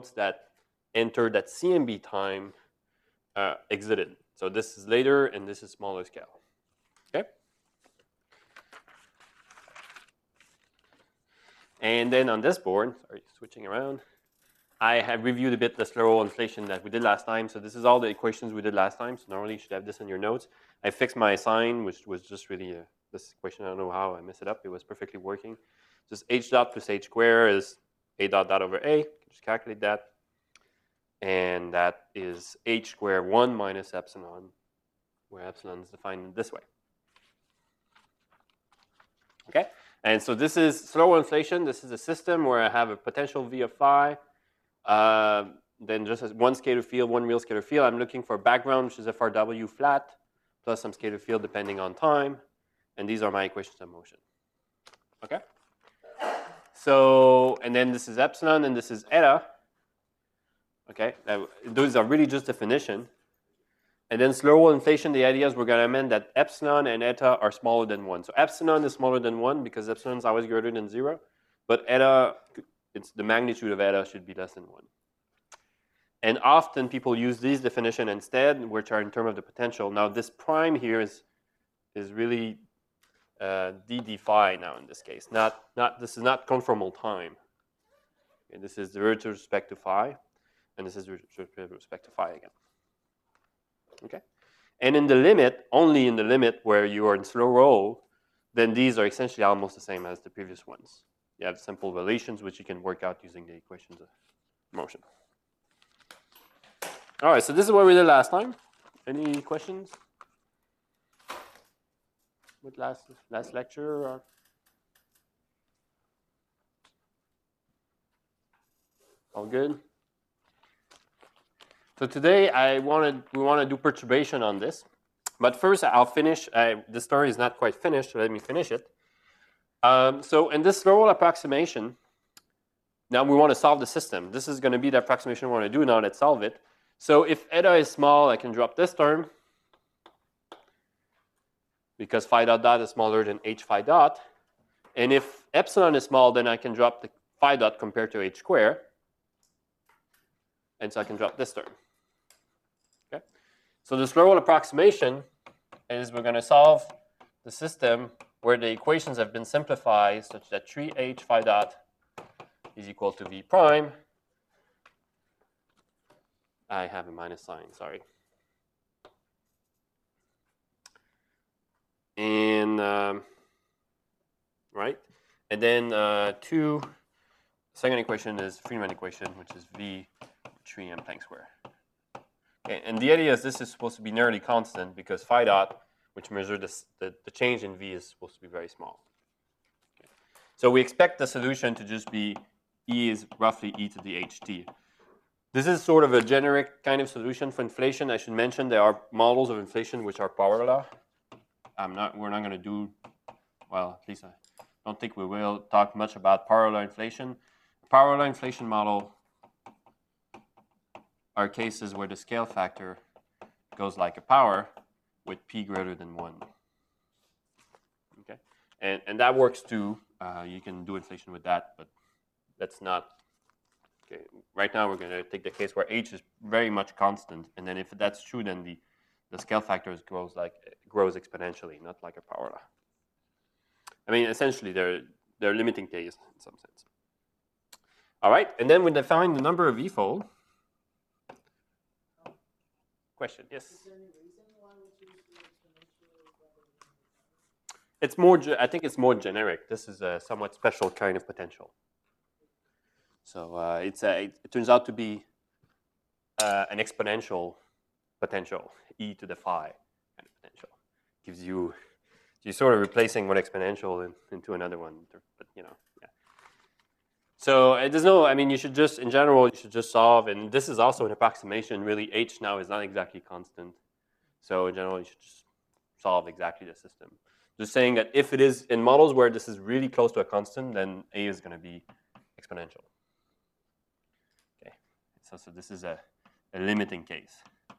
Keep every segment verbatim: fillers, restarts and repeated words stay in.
nodes that entered at C M B time uh, exited. So this is later, and this is smaller scale. Okay. And then on this board, sorry, switching around, I have reviewed a bit the slow roll inflation that we did last time. So this is all the equations we did last time. So normally you should have this in your notes. I fixed my sign, which was just really a, this equation. I don't know how I messed it up. It was perfectly working. Just h dot plus h squared is a dot dot over a. Just calculate that. And that is h squared one minus epsilon, where epsilon is defined this way. Okay? And so this is slow inflation. This is a system where I have a potential V of phi. Uh, then just as one scalar field, one real scalar field. I'm looking for background, which is F R W flat, plus some scalar field depending on time. And these are my equations of motion. Okay? So, and then this is epsilon, and this is eta. Okay? Now, those are really just definition. And then slow roll inflation, the idea is we're going to amend that epsilon and eta are smaller than one. So epsilon is smaller than one because epsilon is always greater than zero. But eta, it's the magnitude of eta should be less than one. And often people use these definition instead, which are in terms of the potential. Now this prime here is, is really uh, d d phi now in this case. Not, not, this is not conformal time. Okay, this is with respect to phi, and this is with respect to phi again. Okay, and in the limit, only in the limit where you are in slow roll, then these are essentially almost the same as the previous ones. You have simple relations which you can work out using the equations of motion. All right, so this is what we did last time. Any questions with last last lecture? Or? All good? So today I wanted we want to do perturbation on this, but first I'll finish. Uh, the story is not quite finished, so let me finish it. Um, so in this slow roll approximation, now we want to solve the system. This is going to be the approximation we want to do. Now let's solve it. So if eta is small, I can drop this term because phi dot dot is smaller than h phi dot, and if epsilon is small, then I can drop the phi dot compared to h squared, and so I can drop this term. Okay. So the slow roll approximation is we're going to solve the system where the equations have been simplified such that three h phi dot is equal to v prime. I have a minus sign, sorry. And, um, right? And then uh, two, second equation is Friedmann equation, which is v three m Planck square. Okay, and the idea is this is supposed to be nearly constant because phi dot, which measures this, the, the change in v, is supposed to be very small. Okay. So we expect the solution to just be e is roughly e to the ht. This is sort of a generic kind of solution for inflation. I should mention there are models of inflation which are power law. I'm not, we're not going to do, well, at least I don't think we will talk much about power law inflation. Power law inflation model are cases where the scale factor goes like a power with p greater than one. Okay, and and that works too. Uh, you can do inflation with that, but that's not. Okay, right now we're going to take the case where h is very much constant, and then if that's true, then the the scale factor grows like grows exponentially, not like a power law. I mean, essentially, they're they're limiting case in some sense. All right, and then we define the number of E-fold. Question, yes. Is there any reason why we choose the exponential rather than the It's more. I think it's more generic. This is a somewhat special kind of potential. So uh, it's a, it, it turns out to be uh, an exponential potential, e to the phi kind of potential. Gives you, you're sort of replacing one exponential in, into another one, but you know, yeah. So uh, there's no, I mean, you should just, in general, you should just solve, and this is also an approximation. Really, h now is not exactly constant. So in general, you should just solve exactly the system. Just saying that if it is in models where this is really close to a constant, then a is going to be exponential. Okay, so, so this is a, a limiting case.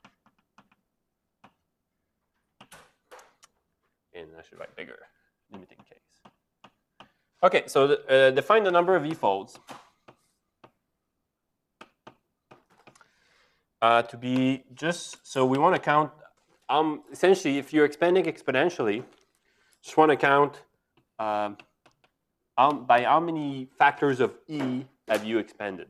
And I should write bigger, limiting case. Okay, so the, uh, define the number of E-folds. uh, to be just, so we want to count, um, essentially, if you're expanding exponentially, just want to count um, um, by how many factors of e have you expanded.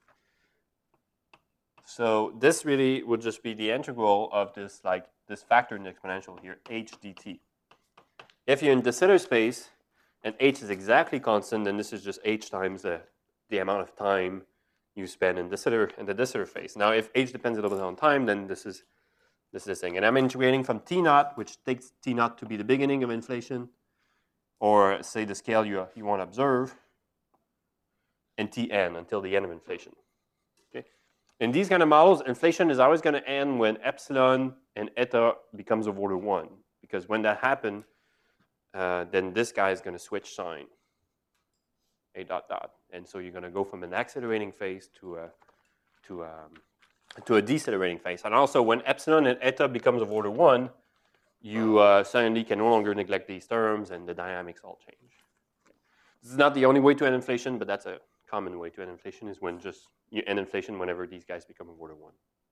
So this really would just be the integral of this, like this factor in the exponential here, h dt. If you're in de Sitter space and h is exactly constant, then this is just h times the, the amount of time you spend in de Sitter in the de Sitter phase. Now, if h depends a little bit on time, then this is this is the thing. And I'm integrating from t naught, which takes t naught to be the beginning of inflation, or say the scale you you want to observe, and tn until the end of inflation. In these kind of models, inflation is always going to end when epsilon and eta becomes of order one. Because when that happens, uh, then this guy is going to switch sign, a dot dot. And so you're going to go from an accelerating phase to a, to a, to a decelerating phase. And also when epsilon and eta becomes of order one, you uh, suddenly can no longer neglect these terms and the dynamics all change. This is not the only way to end inflation, but that's a common way to end inflation, is when just you end inflation whenever these guys become of order one.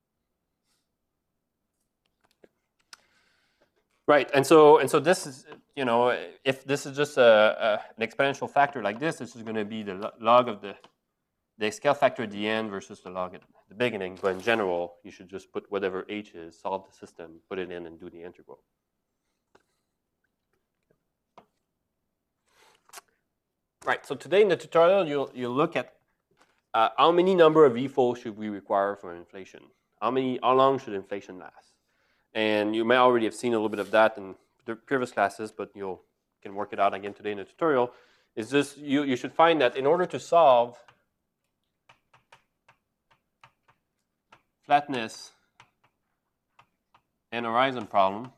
Right, and so and so this is, you know, if this is just a, a, an exponential factor like this, this is going to be the log of the the scale factor at the end versus the log at the beginning. But in general, you should just put whatever h is, solve the system, put it in, and do the integral. Right, so today in the tutorial, you'll, you'll look at uh, how many number of E folds should we require for inflation? How many, how long should inflation last? And you may already have seen a little bit of that in the previous classes, but you can work it out again today in the tutorial. Is just, you, you should find that in order to solve flatness and horizon problem,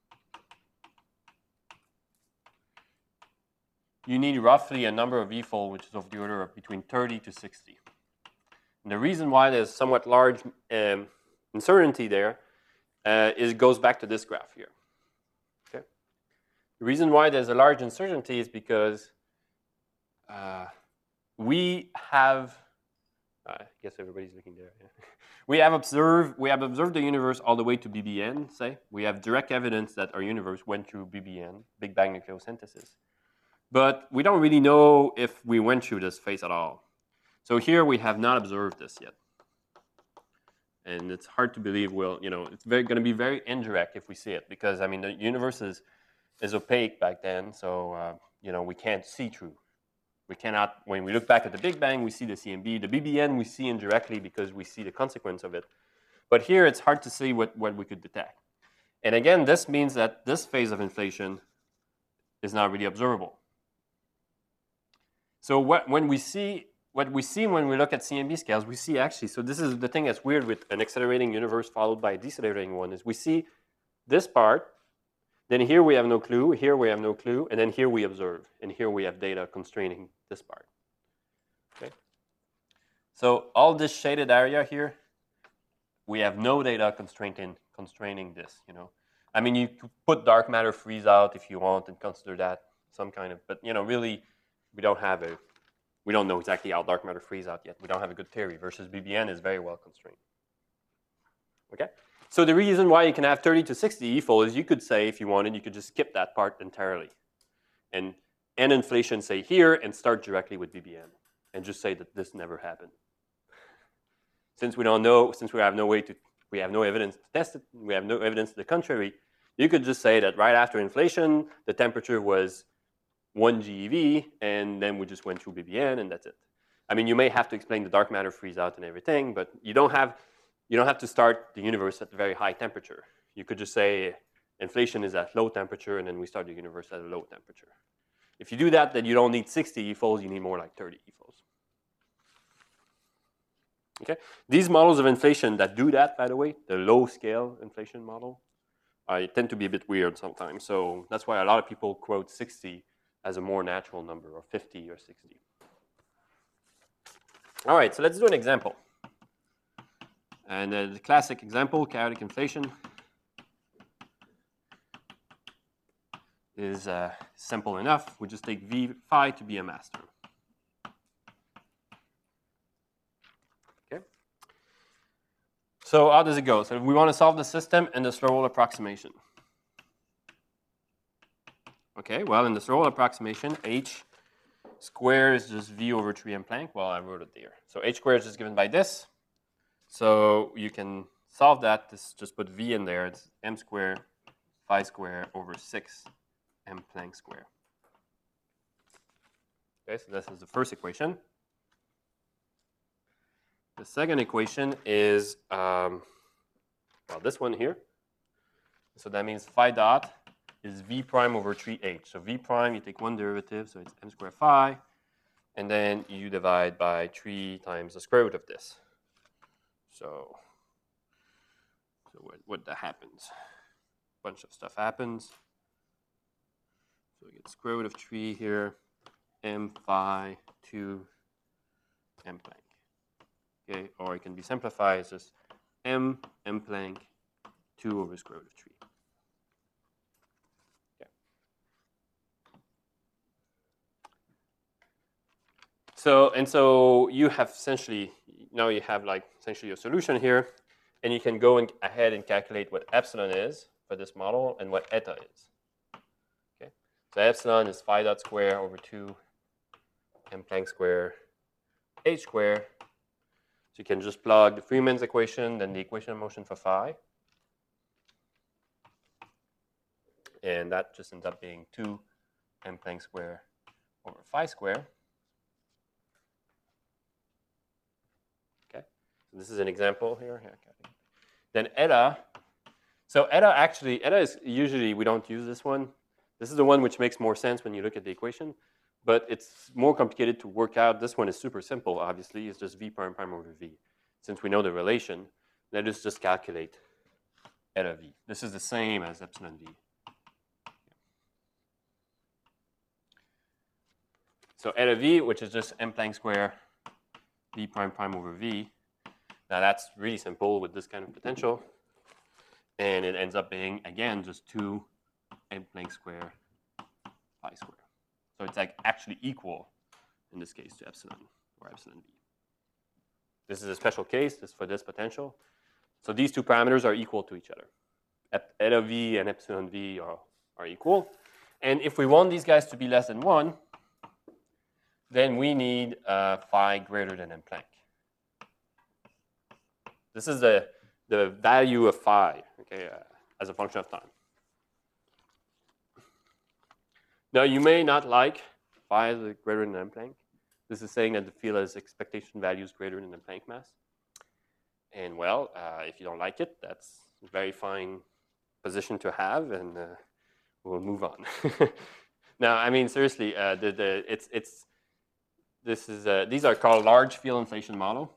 you need roughly a number of E fold which is of the order of between thirty to sixty. And the reason why there's somewhat large um, uncertainty there uh, is goes back to this graph here. Okay. The reason why there's a large uncertainty is because uh, we have, uh, I guess everybody's looking there. Yeah. We have observed we have observed the universe all the way to B B N. Say we have direct evidence that our universe went through B B N, Big Bang nucleosynthesis. But we don't really know if we went through this phase at all. So here we have not observed this yet. And it's hard to believe we'll, you know, it's very, going to be very indirect if we see it, because, I mean, the universe is, is opaque back then, so, uh, you know, we can't see through. We cannot, when we look back at the Big Bang, we see the C M B. The B B N we see indirectly because we see the consequence of it. But here it's hard to see what, what we could detect. And again, this means that this phase of inflation is not really observable. So what, when we see, what we see when we look at C M B scales, we see actually, so this is the thing that's weird with an accelerating universe followed by a decelerating one, is we see this part, then here we have no clue, here we have no clue, and then here we observe, and here we have data constraining this part. Okay? So all this shaded area here, we have no data constraining, constraining this, you know. I mean, you could put dark matter freeze out if you want and consider that some kind of, but, you know, really, we don't have a, we don't know exactly how dark matter freeze out yet. We don't have a good theory, versus B B N is very well constrained. Okay? So the reason why you can have thirty to sixty E fold is you could say, if you wanted, you could just skip that part entirely. And end inflation, say, here, and start directly with B B N. And just say that this never happened. Since we don't know, since we have no way to, we have no evidence to test it, we have no evidence to the contrary, you could just say that right after inflation, the temperature was one G E V, and then we just went through B B N, and that's it. I mean, you may have to explain the dark matter freeze out and everything, but you don't have, you don't have to start the universe at a very high temperature. You could just say inflation is at low temperature, and then we start the universe at a low temperature. If you do that, then you don't need sixty E folds, you need more like thirty E folds. Okay? These models of inflation that do that, by the way, the low-scale inflation model, uh, tend to be a bit weird sometimes. So that's why a lot of people quote sixty as a more natural number, or fifty or sixty. All right, so let's do an example. And uh, the classic example, chaotic inflation, is uh, simple enough. We just take V phi to be a mass term. Okay. So how does it go? So we want to solve the system and the Slurwell approximation. Okay, well, in the Slurwell approximation, h square is just v over three m Planck. Well, I wrote it there. So h squared is just given by this. So you can solve that. This, just put v in there. It's m squared phi squared over six m Planck squared. Okay, so this is the first equation. The second equation is, um, well, this one here. So that means phi dot is v prime over three h. So v prime, you take one derivative, so it's m squared phi, and then you divide by three times the square root of this. So, so what, what that happens? A bunch of stuff happens. So we get square root of three here, m phi two m Planck. Okay, or it can be simplified as just m m Planck two over square root of three. Okay. So and so you have essentially now you have like essentially a solution here, and you can go and ahead and calculate what epsilon is for this model and what eta is. Okay, so epsilon is phi dot square over two m Planck square h square. So you can just plug the Freeman's equation, then the equation of motion for phi. And that just ends up being two m Planck square over phi square. Okay, so this is an example here. Okay. Then eta. So eta actually, eta is usually, we don't use this one. This is the one which makes more sense when you look at the equation. But it's more complicated to work out. This one is super simple, obviously. It's just v prime prime over v. Since we know the relation, let us just calculate eta v. This is the same as epsilon v. So eta v, which is just m Planck square v prime prime over v. Now that's really simple with this kind of potential. And it ends up being, again, just two m Planck square phi square. So it's like actually equal, in this case, to epsilon or epsilon v. This is a special case. This is for this potential. So these two parameters are equal to each other. Eta v and epsilon v are, are equal. And if we want these guys to be less than one, then we need uh, phi greater than m Planck. This is the, the value of phi, okay, uh, as a function of time. Now, you may not like phi is greater than m Planck. This is saying that the field has expectation values greater than the Planck mass. And well, uh, if you don't like it, that's a very fine position to have, and uh, we'll move on. Now, I mean, seriously, uh, the, the, it's, it's, this is, uh, these are called large field inflation model.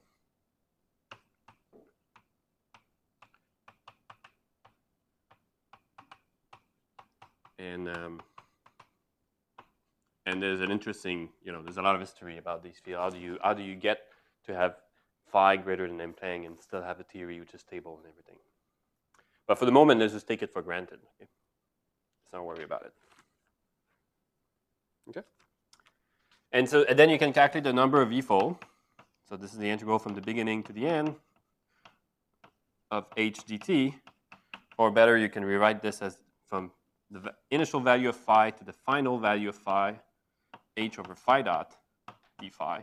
And um, And there's an interesting, you know, there's a lot of history about these fields. How do you, how do you get to have phi greater than m Planck and still have a theory which is stable and everything? But for the moment, let's just take it for granted. Okay? Let's not worry about it. Okay. And so, and then you can calculate the number of e-fold. So this is the integral from the beginning to the end of h dt. Or better, you can rewrite this as from the initial value of phi to the final value of phi, h over phi dot d phi.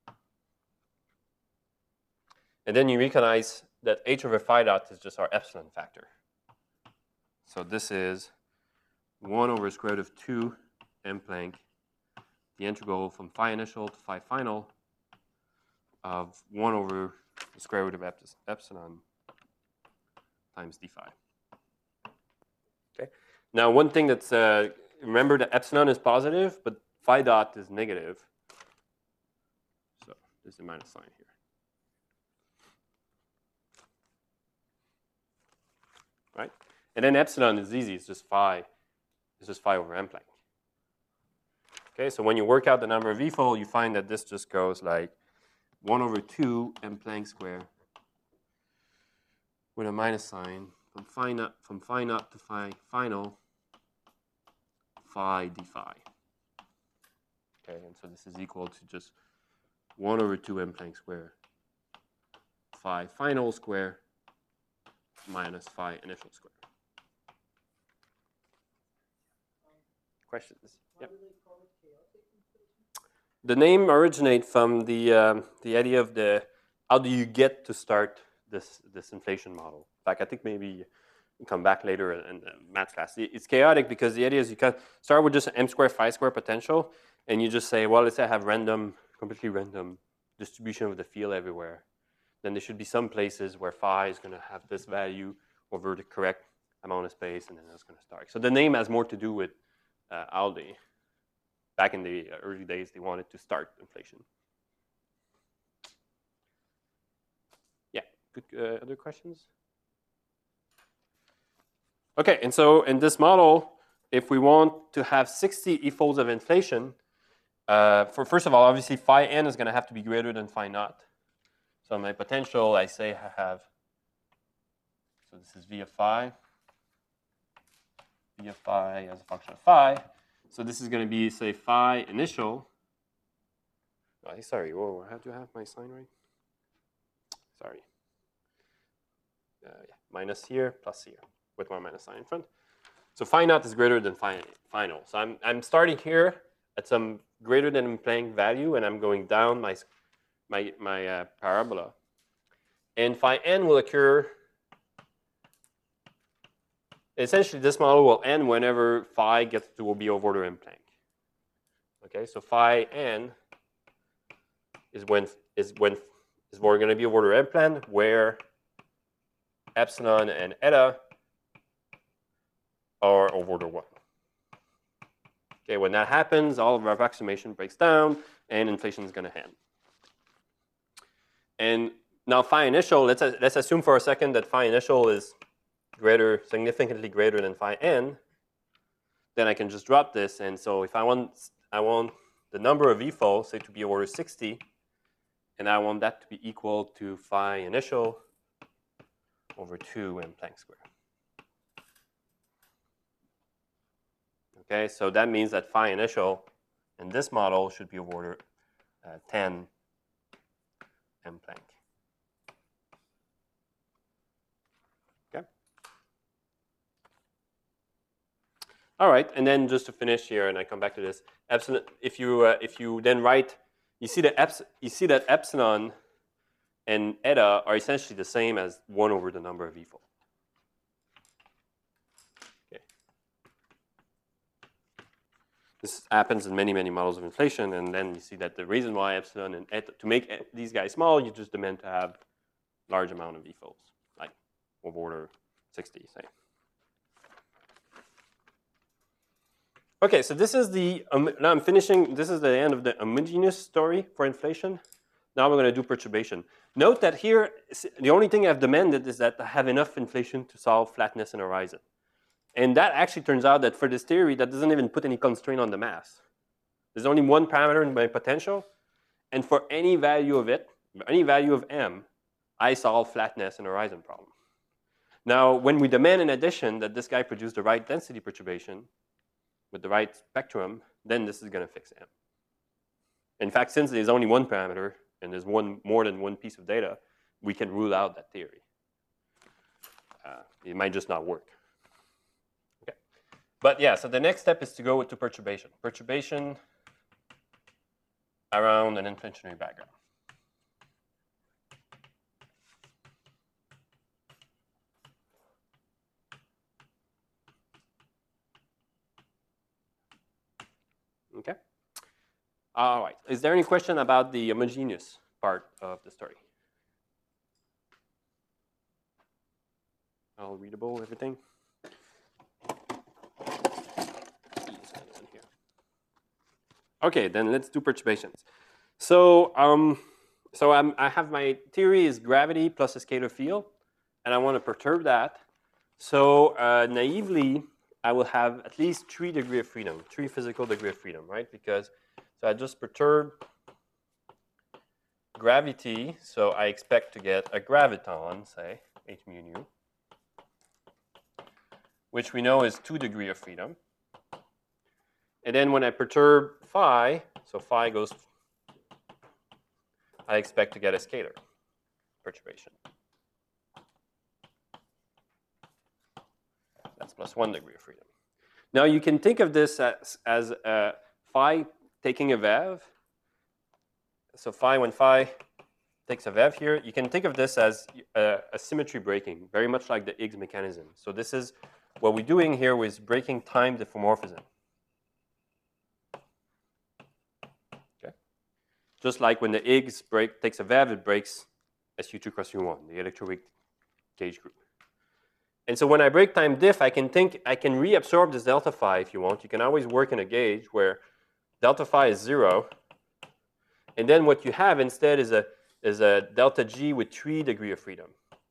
And then you recognize that h over phi dot is just our epsilon factor. So this is one over square root of two m Planck, the integral from phi initial to phi final of one over the square root of epsilon times d phi. Okay. Now, one thing that's, uh, remember that epsilon is positive, but phi dot is negative. So there's a minus sign here. Right? And then epsilon is easy. It's just phi. It's just phi over m Planck. Okay, so when you work out the number of e-fold, you find that this just goes like one over two m Planck square with a minus sign from phi naught, from phi naught to phi final, phi d phi. Okay, and so this is equal to just one over two m Planck square, phi final square minus phi initial square. Questions? Why Yep. do they call it chaotic inflation? The name originates from the um, the idea of the how do you get to start this this inflation model. In fact, I think maybe we'll come back later in, in the math class. It's chaotic because the idea is you can start with just an m square phi square potential, and you just say, well, let's say I have random, completely random distribution of the field everywhere. Then there should be some places where phi is going to have this value over the correct amount of space, and then that's going to start. So the name has more to do with uh, Aldi. Back in the early days, they wanted to start inflation. Yeah, good. Uh, other questions? Okay, and so in this model, if we want to have sixty e-folds of inflation, uh, for first of all, obviously phi n is going to have to be greater than phi naught. So my potential, I say I have, so this is v of phi, v of phi as a function of phi. So this is going to be, say, phi initial. Oh, sorry, whoa, I have to have my sign right. Sorry. Uh, yeah, minus here, plus here, with my minus sign in front. So phi naught is greater than phi final. So I'm, I'm starting here at some greater than implying value, and I'm going down my, my, my uh, parabola. And phi n will occur. Essentially, this model will end whenever phi gets to be over the implank. Okay, so phi n is when is when is we're going to be over the implant where epsilon and eta are over the one. Okay, when that happens, all of our approximation breaks down, and inflation is going to end. And now phi initial, let's let's assume for a second that phi initial is greater, significantly greater than phi n. Then I can just drop this, and so if I want I want the number of e-folds, say, to be over sixty, and I want that to be equal to phi initial over two m Planck square. Okay, so that means that phi initial in this model should be of order uh, ten m Planck. Okay. All right, and then just to finish here, and I come back to this, epsilon. If you uh, if you then write, you see that eps you see that epsilon and eta are essentially the same as one over the number of e-folds. Okay. This happens in many many models of inflation, and then you see that the reason why epsilon and eta, to make these guys small, you just demand to have large amount of e-folds, like of order sixty, say. Okay, so this is the, um, now I'm finishing, this is the end of the homogeneous story for inflation. Now we're going to do perturbation. Note that here, the only thing I've demanded is that I have enough inflation to solve flatness and horizon. And that actually turns out that for this theory, that doesn't even put any constraint on the mass. There's only one parameter in my potential, and for any value of it, any value of m, I solve flatness and horizon problem. Now, when we demand in addition that this guy produce the right density perturbation, with the right spectrum, then this is going to fix M. In fact, since there's only one parameter and there's one more than one piece of data, we can rule out that theory. Uh, it might just not work. Okay, but yeah. So the next step is to go to perturbation. Perturbation around an inflationary background. Okay. All right. Is there any question about the homogeneous part of the story? All readable, everything? Okay, then let's do perturbations. So, um, so I'm, I have my theory is gravity plus a scalar field, and I want to perturb that. So uh, naively, I will have at least three degree of freedom, three physical degree of freedom, right? Because so I just perturb gravity, so I expect to get a graviton, say, h mu nu, which we know is two degree of freedom. And then when I perturb phi, so phi goes, I expect to get a scalar perturbation. plus one degree of freedom. Now you can think of this as, as uh, phi taking a V E V. So phi, when phi takes a V E V here, you can think of this as a, a symmetry breaking, very much like the Higgs mechanism. So this is what we're doing here with breaking time diffeomorphism. Okay. Just like when the Higgs break, takes a V E V, it breaks S U two cross U one, the electroweak gauge group. And so when I break time diff, I can think, I can reabsorb this delta phi if you want. You can always work in a gauge where delta phi is zero. And then what you have instead is a, is a delta G with three degree of freedom.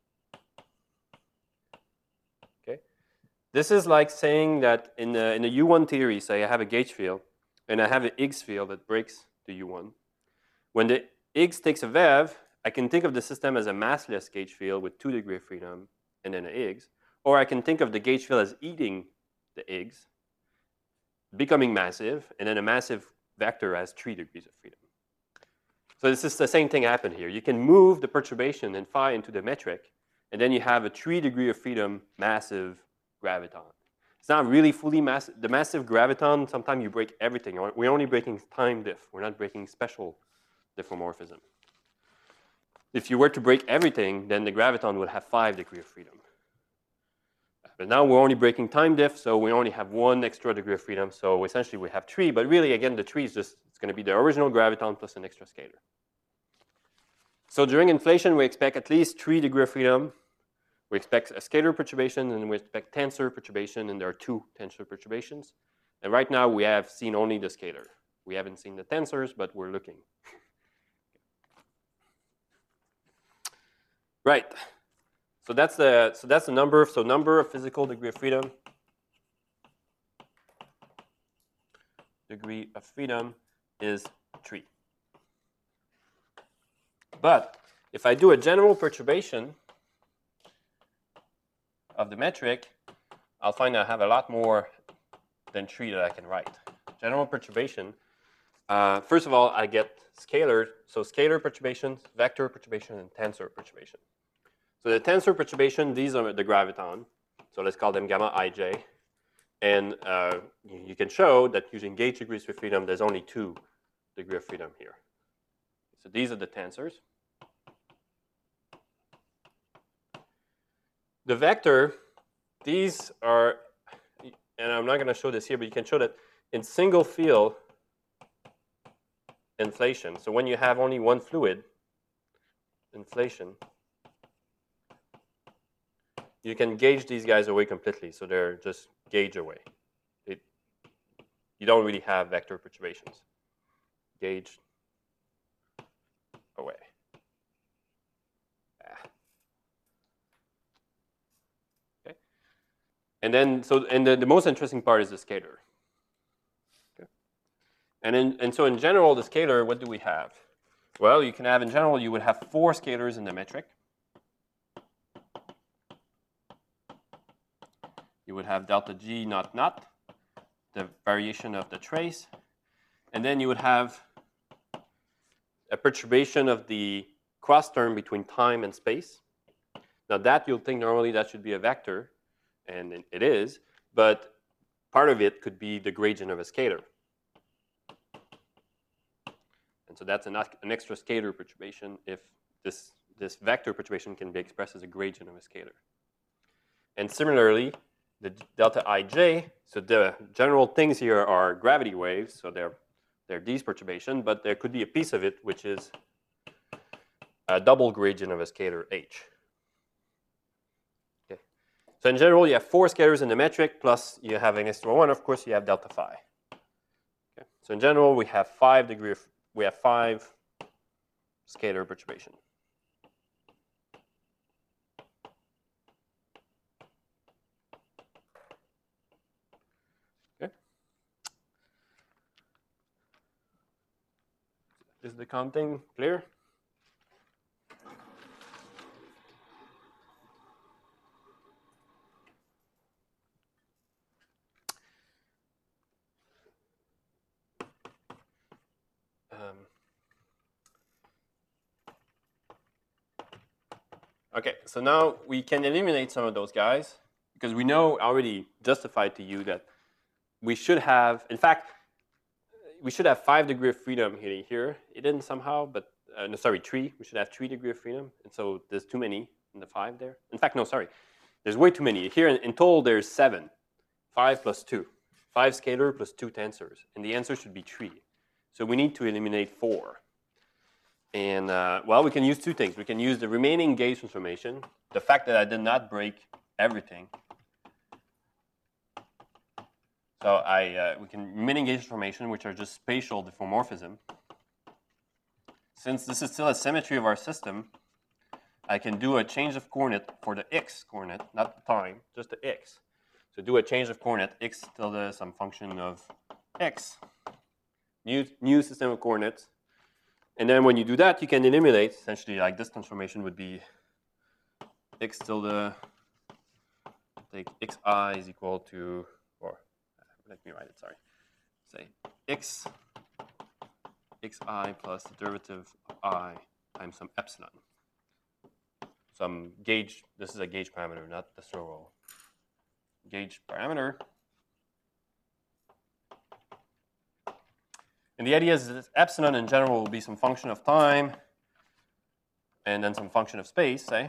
Okay? This is like saying that in the, in the U one theory, say I have a gauge field, and I have a Higgs field that breaks the U one. When the Higgs takes a V E V, I can think of the system as a massless gauge field with two degree of freedom and then a Higgs. Or I can think of the gauge field as eating the Higgs, becoming massive, and then a massive vector has three degrees of freedom. So this is the same thing happened here. You can move the perturbation in phi into the metric, and then you have a three degree of freedom massive graviton. It's not really fully massive. The massive graviton, sometimes you break everything. We're only breaking time diff. We're not breaking special diffeomorphism. If you were to break everything, then the graviton would have five degree of freedom. But now we're only breaking time diff, so we only have one extra degree of freedom. So essentially we have three, but really, again, the three is just, it's going to be the original graviton plus an extra scalar. So during inflation, we expect at least three degree of freedom. We expect a scalar perturbation, and we expect tensor perturbation, and there are two tensor perturbations. And right now, we have seen only the scalar. We haven't seen the tensors, but we're looking. Right. So that's the so that's the number. So number of physical degree of freedom. Degree of freedom is three. But if I do a general perturbation of the metric, I'll find I have a lot more than three that I can write. General perturbation. Uh, first of all, I get scalar. So scalar perturbations, vector perturbation, and tensor perturbation. So the tensor perturbation, these are the graviton. So let's call them gamma ij. And uh, you can show that using gauge degrees of freedom, there's only two degree of freedom here. So these are the tensors. The vector, these are, and I'm not going to show this here, but you can show that in single field inflation. So when you have only one fluid, inflation, you can gauge these guys away completely. So they're just gauge away. It, you don't really have vector perturbations. Gauge away. Ah. Okay. And then, so, and the, the most interesting part is the scalar. Okay. And, in, and so in general, the scalar, what do we have? Well, you can have, in general, you would have four scalars in the metric. You would have delta G naught naught, the variation of the trace. And then you would have a perturbation of the cross term between time and space. Now that you'll think normally that should be a vector, and it is, but part of it could be the gradient of a scalar. And so that's an, an extra scalar perturbation if this, this vector perturbation can be expressed as a gradient of a scalar. And similarly, the delta ij, so the general things here are gravity waves, so they're, they're these perturbations, but there could be a piece of it which is a double gradient of a scalar h. Okay. So in general, you have four scalars in the metric, plus you have an extra one, of course, you have delta phi. Okay. So in general, we have five degree of, we have five scalar perturbation. Is the counting clear? Um, okay, so now we can eliminate some of those guys. because we know, I already justified to you that we should have, in fact, we should have five degree of freedom here. here. It didn't somehow, but, uh, no, sorry, three. We should have three degree of freedom. And so there's too many in the five there. In fact, no, sorry. There's way too many. Here in, in total, there's seven. Five plus two. Five scalar plus two tensors. And the answer should be three. So we need to eliminate four. And, uh, well, we can use two things. We can use the remaining gauge transformation, the fact that I did not break everything. So I, uh, we can remaining gauge transformation, which are just spatial diffeomorphism. Since this is still a symmetry of our system, I can do a change of coordinate for the x coordinate, not the time, just the x. So do a change of coordinate, x tilde some function of x, new, new system of coordinates. And then when you do that, you can eliminate, essentially like this transformation would be x tilde, take xi is equal to, or let me write it, sorry. Say x, xi plus the derivative of I times some epsilon. Some gauge, this is a gauge parameter, not the Thurl gauge parameter. And the idea is that epsilon in general will be some function of time and then some function of space, say.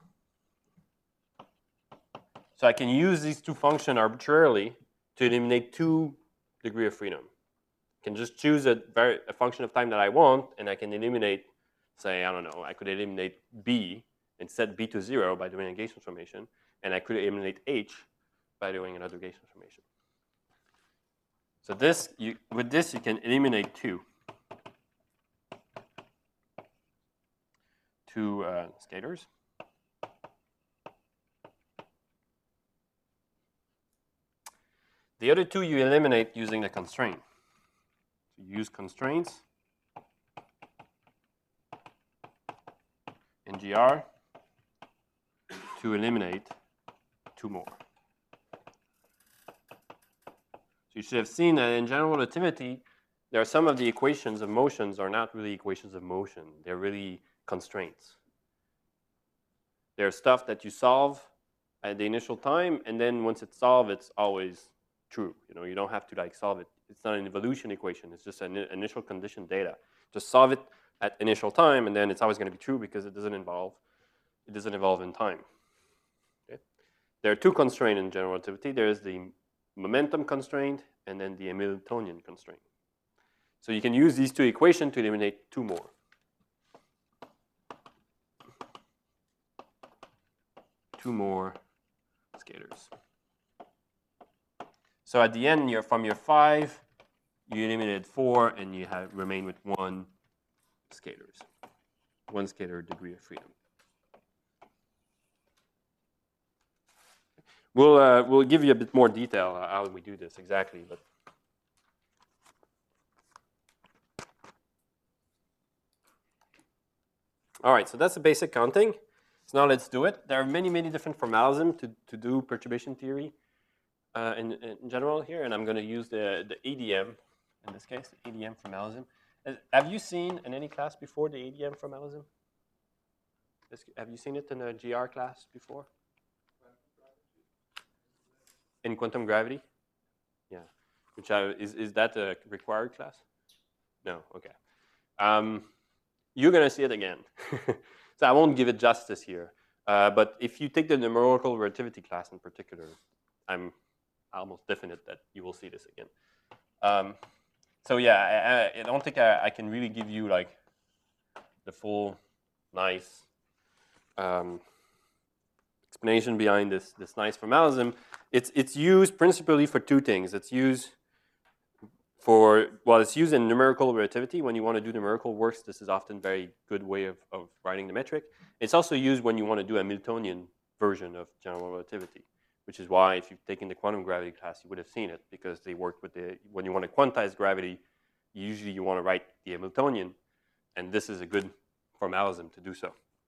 So I can use these two functions arbitrarily to eliminate two degree of freedom. I can just choose a, very, a function of time that I want, and I can eliminate, say, I don't know, I could eliminate b and set b to zero by doing a gauge transformation, and I could eliminate h by doing another gauge transformation. So this, you, with this, you can eliminate two. Two uh, scalars. The other two you eliminate using the constraint. So you use constraints in G R to eliminate two more. So you should have seen that in general relativity, there are some of the equations of motions are not really equations of motion. They're really constraints. They're stuff that you solve at the initial time, and then once it's solved, it's always true. You know, you don't have to like solve it. It's not an evolution equation. It's just an initial condition data. Just solve it at initial time, and then it's always going to be true because it doesn't involve it doesn't evolve in time. Okay? There are two constraints in general relativity. There is the momentum constraint and then the Hamiltonian constraint. So you can use these two equations to eliminate two more. Two more scalars. So at the end, you're from your five, you eliminated four, and you have remain with one scalars, one scalar degree of freedom. We'll uh, we'll give you a bit more detail uh, how we do this exactly, but. All right, so that's the basic counting. So now let's do it. There are many, many different formalisms to, to do perturbation theory uh, in, in general here, and I'm going to use the, the A D M, in this case, the A D M formalism. Have you seen in any class before the A D M formalism? Have you seen it in a G R class before? In quantum gravity? Yeah. Which I, is, is that a required class? No, okay. Um, you're going to see it again. So I won't give it justice here. Uh, but if you take the numerical relativity class in particular, I'm almost definite that you will see this again. Um, so yeah, I, I don't think I, I can really give you like the full nice um, explanation behind this, this nice formalism. It's, it's used principally for two things. It's used for, well, it's used in numerical relativity. When you want to do numerical works, this is often a very good way of, of writing the metric. It's also used when you want to do a Hamiltonian version of general relativity, which is why if you've taken the quantum gravity class, you would have seen it, because they work with the, when you want to quantize gravity, usually you want to write the Hamiltonian, and this is a good formalism to do so.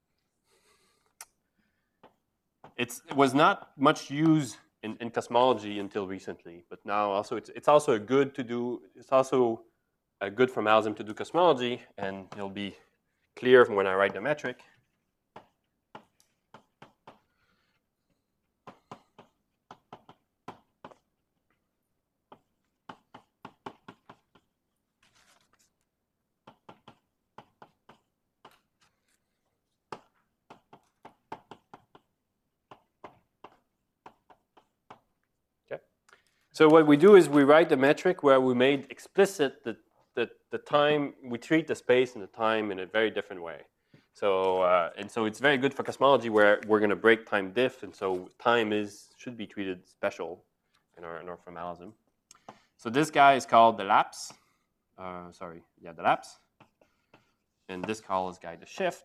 It's, it was not much used in, in cosmology until recently, but now also it's, it's also a good to do, it's also a good formalism to do cosmology, and it'll be clear from when I write the metric. So what we do is we write the metric where we made explicit the, the, the time, we treat the space and the time in a very different way. So, uh, and so it's very good for cosmology where we're going to break time diff, and so time is should be treated special in our, in our formalism. So this guy is called the lapse. Uh, sorry, yeah, the lapse. And this call is guy the shift.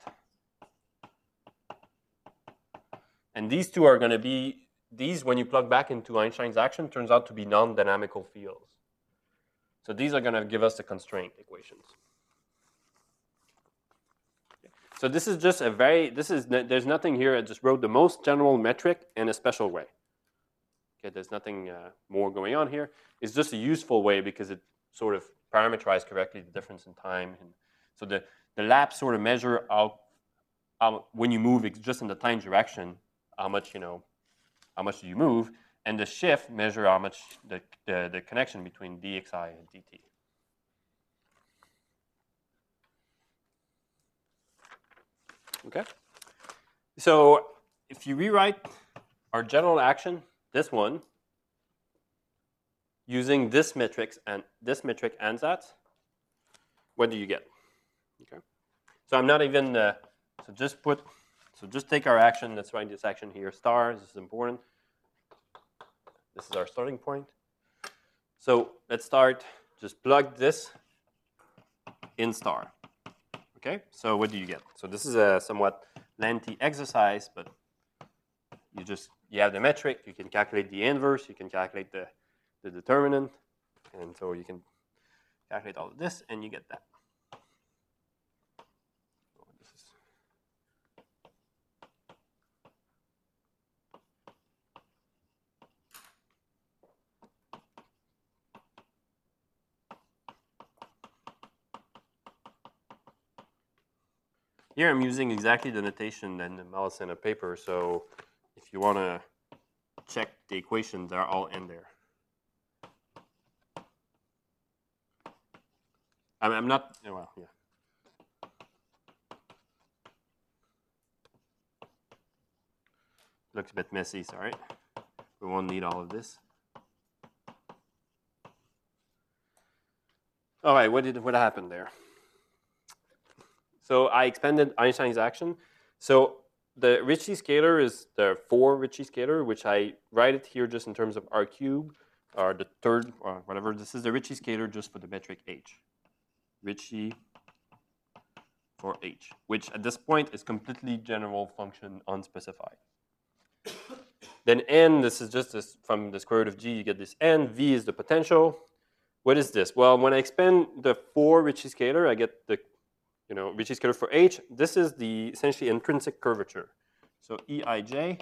And these two are going to be, these, when you plug back into Einstein's action, turns out to be non-dynamical fields. So these are going to give us the constraint equations. So this is just a very, this is, there's nothing here. I just wrote the most general metric in a special way. Okay, there's nothing uh, more going on here. It's just a useful way because it sort of parameterizes correctly the difference in time. And so the, the lapse sort of measure out um, when you move just in the time direction, how much, you know, how much do you move, and the shift measure how much the, the, the connection between dxi and dt. Okay? So if you rewrite our general action, this one, using this metric and this metric ansatz, what do you get? Okay. So I'm not even, uh, so just put, so just take our action, let's write this action here, star, this is important. This is our starting point. So let's start, just plug this in star. Okay, so what do you get? So this is a somewhat lengthy exercise, but you just, you have the metric, you can calculate the inverse, you can calculate the, the determinant, and so you can calculate all of this, and you get that. So this is here I'm using exactly the notation and the Malus in a paper, so if you want to check the equations, they're all in there. I'm, I'm not, well, yeah. Looks a bit messy, sorry. We won't need all of this. All right, what did what happened there? So I expanded Einstein's action. So the Ricci scalar is the four Ricci scalar, which I write it here just in terms of R cubed, or the third, or whatever. This is the Ricci scalar just for the metric H. Ricci for H, which at this point is completely general function unspecified. Then N, this is just this, from the square root of G, you get this N. V is the potential. What is this? Well, when I expand the four Ricci scalar, I get the, you know, Ricci scalar for H. This is the essentially intrinsic curvature. So E I J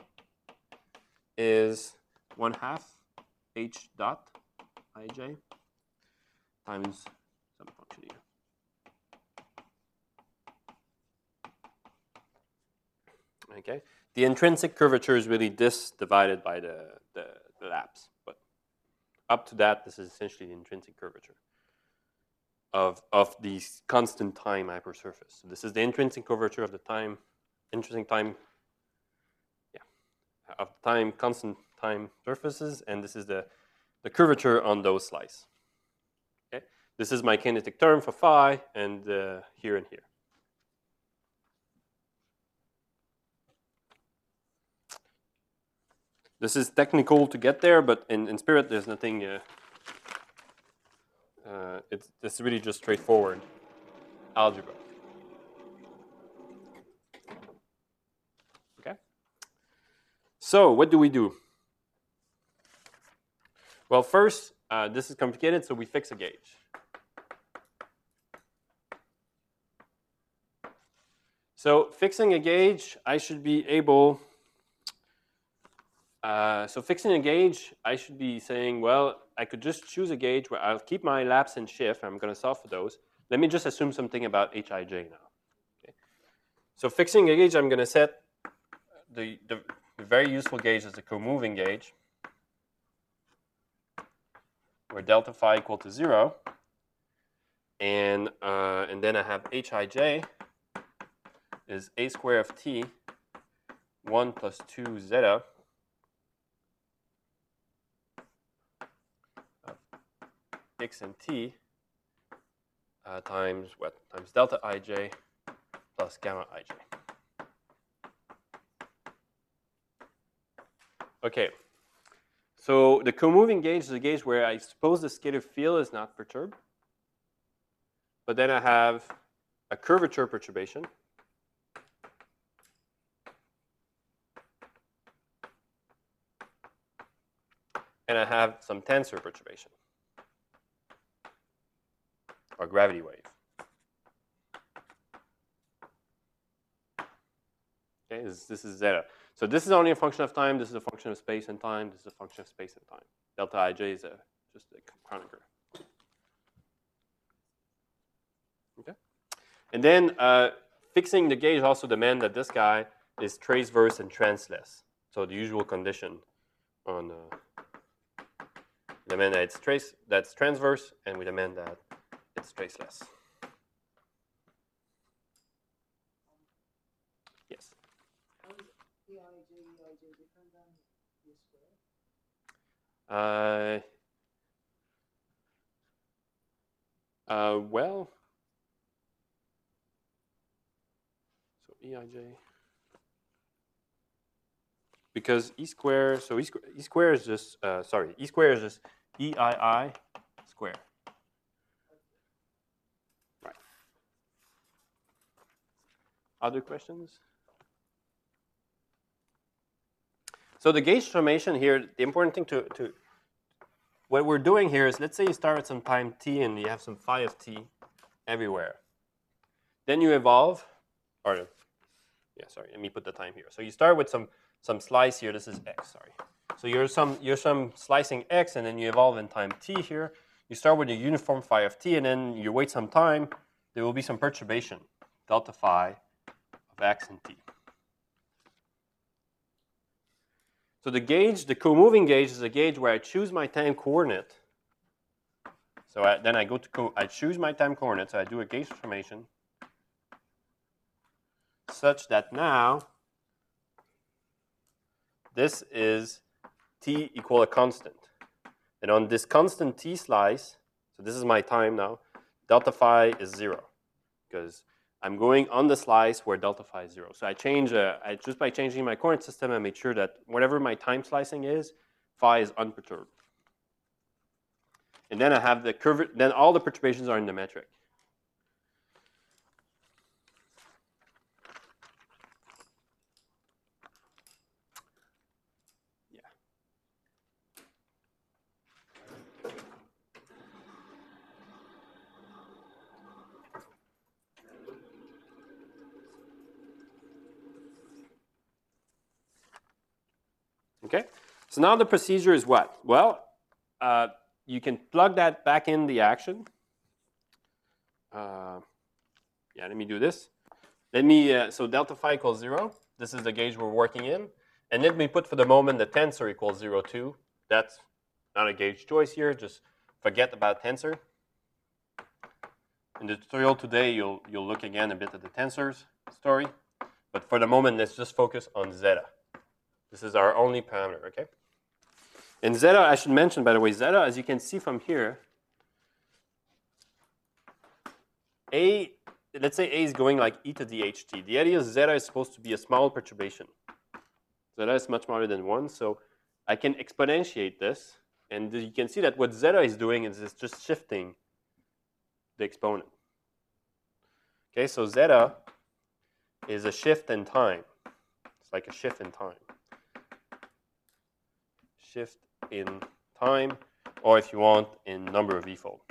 is one half H dot I J times some function here. Okay. The intrinsic curvature is really this divided by the, the, the lapse. But up to that, this is essentially the intrinsic curvature of, of the constant time hypersurface. So this is the intrinsic curvature of the time, intrinsic time, yeah, of time, constant time surfaces, and this is the, the curvature on those slices. Okay. This is my kinetic term for phi, and uh, here and here. This is technical to get there, but in, in spirit, there's nothing. Uh, uh, it's, it's really just straightforward algebra. Okay. So what do we do? Well, first, uh, this is complicated, so we fix a gauge. So fixing a gauge, I should be able. Uh, so fixing a gauge, I should be saying, well, I could just choose a gauge where I'll keep my lapse and shift. I'm going to solve for those. Let me just assume something about H I J now. Okay. So fixing a gauge, I'm going to set the, the, the very useful gauge as a co-moving gauge, where delta phi equal to zero. And, uh, and then I have H I J is a square of t, one plus two zeta, x and t uh, times what? Times delta ij plus gamma ij. Okay. So the co-moving gauge is a gauge where I suppose the scalar field is not perturbed, but then I have a curvature perturbation. And I have some tensor perturbation, or gravity wave. Okay, this, this is zeta. So this is only a function of time. This is a function of space and time. This is a function of space and time. Delta ij is a, just a Kronecker. Okay, and then uh, fixing the gauge also demands that this guy is transverse and transless. So the usual condition on uh, demand that it's trace that's transverse, and we demand that it's traceless. Yes. How is E I J E I J different than E squared? Uh, uh, well, so E I J, because E square, so E square, E square is just, uh, sorry, E square is just E I I square. Right. Other questions? So the gauge transformation here, the important thing to, to, what we're doing here is, let's say you start at some time t and you have some phi of t everywhere. Then you evolve, or, yeah, sorry, let me put the time here. So you start with some, some slice here, this is x, sorry. So you're some, you're some slicing x, and then you evolve in time t here. You start with a uniform phi of t, and then you wait some time, there will be some perturbation, delta phi of x and t. So the gauge, the co-moving gauge is a gauge where I choose my time coordinate. So I, then I go to, co I choose my time coordinate, so I do a gauge transformation such that now this is t equal a constant. And on this constant t slice, so this is my time now, delta phi is zero, because I'm going on the slice where delta phi is zero. So I change, uh, I, just by changing my coordinate system, I made sure that whatever my time slicing is, phi is unperturbed. And then I have the curve, then all the perturbations are in the metric. Yeah. Okay, so now the procedure is what? Well, uh, you can plug that back in the action. Uh, yeah, let me do this. Let me, uh, so delta phi equals zero. This is the gauge we're working in. And let me put for the moment the tensor equals zero, two. That's not a gauge choice here, just forget about tensor. In the tutorial today, you'll, you'll look again a bit at the tensors story. But for the moment, let's just focus on zeta. This is our only parameter, okay? And zeta, I should mention, by the way, zeta, as you can see from here, A, let's say A is going like e to the ht. The idea is zeta is supposed to be a small perturbation. Zeta is much smaller than one, so I can exponentiate this. And you can see that what zeta is doing is it's just shifting the exponent. Okay, so zeta is a shift in time. It's like a shift in time. Shift in time, or if you want, in number of e-fold.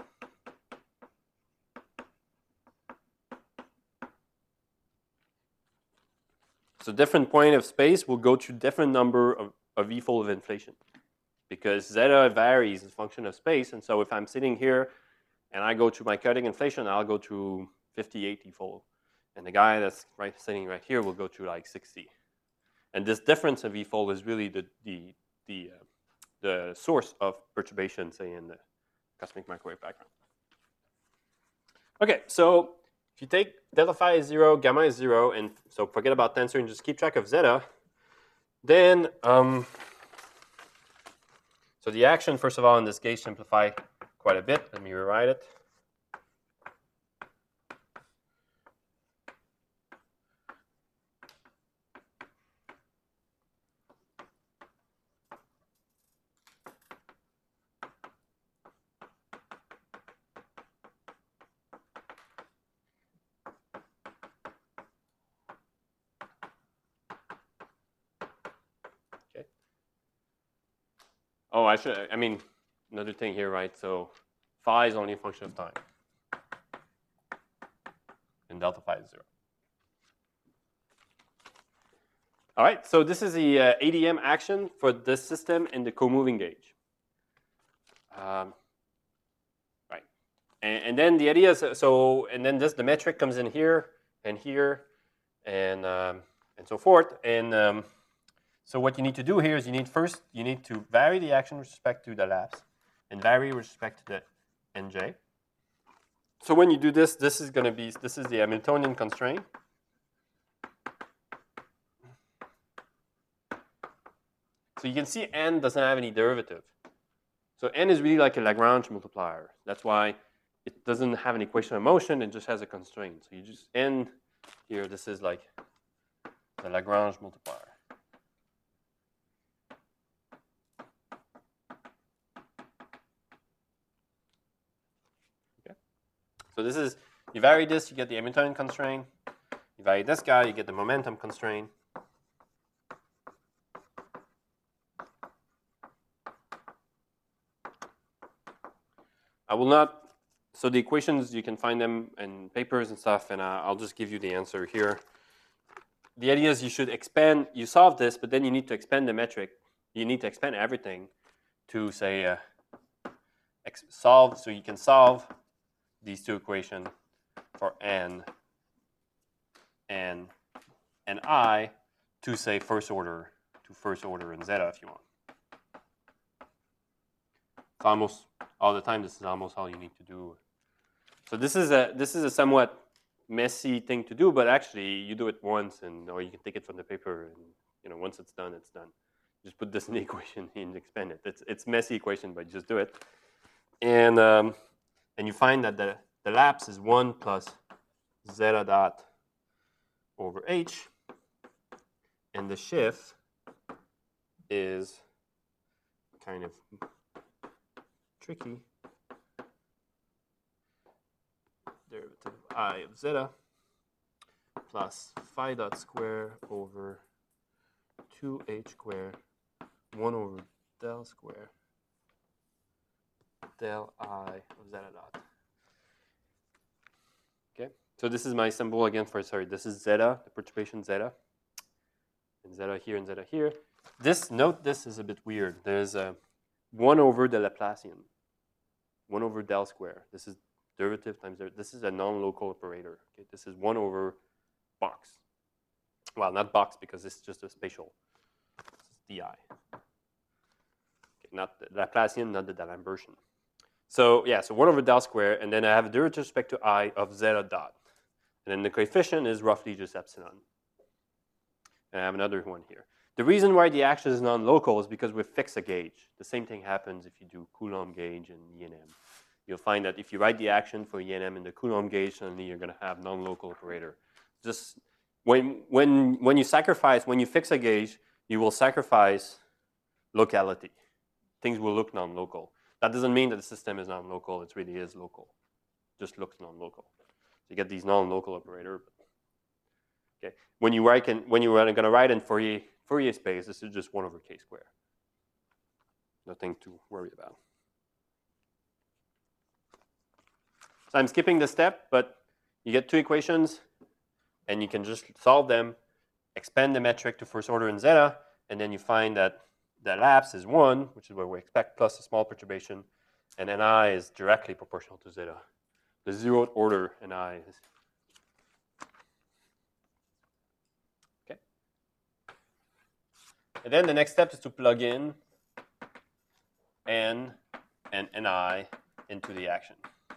So different point of space will go to different number of, of e-fold of inflation, because zeta varies as a function of space. And so if I'm sitting here and I go to my cutting inflation, I'll go to fifty-eight e-fold. And the guy that's right sitting right here will go to like sixty. And this difference of e-fold is really the, the, the, uh, the source of perturbation, say, in the cosmic microwave background. Okay, so if you take delta phi is zero, gamma is zero, and so forget about tensor and just keep track of zeta, then, um, so the action, first of all, in this gauge simplify quite a bit. Let me rewrite it. Oh, I should, I mean, another thing here, right? So phi is only a function of time. And delta phi is zero. All right, so this is the uh, A D M action for this system in the co-moving gauge. Um, right. And, and then the idea is, so, and then this, the metric comes in here and here and, um, and so forth. And um, so what you need to do here is you need first, you need to vary the action with respect to the lapse and vary with respect to the N J. So when you do this, this is going to be, this is the Hamiltonian constraint. So you can see N doesn't have any derivative. So N is really like a Lagrange multiplier. That's why it doesn't have an equation of motion, it just has a constraint. So you just, N here, this is like the Lagrange multiplier. So this is, you vary this, you get the Hamiltonian constraint. You vary this guy, you get the momentum constraint. I will not, so the equations, you can find them in papers and stuff, and I'll just give you the answer here. The idea is you should expand, you solve this, but then you need to expand the metric. You need to expand everything to, say, uh, solve, so you can solve these two equations for N and, and I to, say, first order, to first order in zeta if you want. It's almost all the time, this is almost all you need to do. So this is a, this is a somewhat messy thing to do, but actually you do it once and, or you can take it from the paper and, you know, once it's done, it's done. Just put this in the equation and expand it. It's, it's messy equation, but just do it. And, um, and you find that the, the lapse is one plus zeta dot over h, and the shift is kind of tricky. Derivative I of zeta plus phi dot square over two h square, one over del square, del I of zeta dot. Okay, so this is my symbol again for, sorry, this is zeta, the perturbation zeta, and zeta here and zeta here. This, note this is a bit weird. There's a one over the Laplacian, one over del square. This is derivative times derivative. This is a non-local operator. Okay, this is one over box. Well, not box because this is just a spatial. This is di. Okay, not the Laplacian, not the D'Alembertian. So yeah, so one over del square, and then I have a derivative with respect to I of zeta dot. And then the coefficient is roughly just epsilon. And I have another one here. The reason why the action is non-local is because we fix a gauge. The same thing happens if you do Coulomb gauge and E N M. You'll find that if you write the action for E N M in the Coulomb gauge, suddenly you're going to have non-local operator. Just when, when, when you sacrifice, when you fix a gauge, you will sacrifice locality. Things will look non-local. That doesn't mean that the system is non-local. It really is local. It just looks non-local. So you get these non-local operator. Okay. When you write, in, when you are going to write in Fourier, Fourier space, this is just one over k squared. Nothing to worry about. So I'm skipping this step, but you get two equations, and you can just solve them, expand the metric to first order in zeta, and then you find that the lapse is one, which is what we expect, plus a small perturbation, and Ni is directly proportional to zeta. The zeroth order Ni is. Okay. And then the next step is to plug in N and Ni into the action.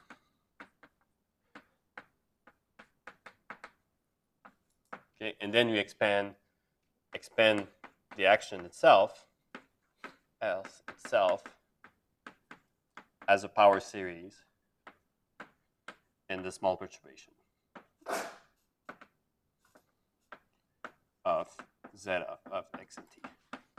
Okay, and then we expand expand the action itself as itself as a power series in the small perturbation of zeta of x and t.